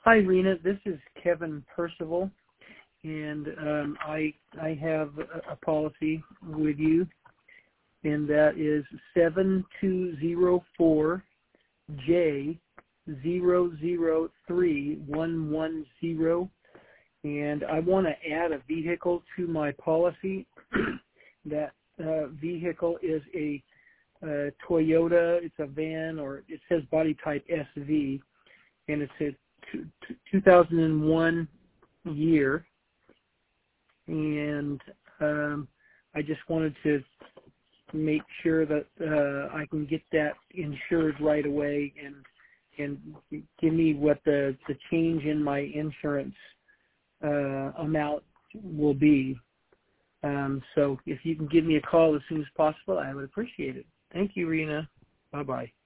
Hi, Rena. This is Kevin Percival, and I have a policy with you, and that is 7204J003110, and I want to add a vehicle to my policy. That vehicle is a Toyota. It's a van, or it says body type SV, and it's a 2001 year, and I just wanted to make sure that I can get that insured right away, and give me what the change in my insurance amount will be. So if you can give me a call as soon as possible, I would appreciate it. Thank you, Rena. Bye-bye.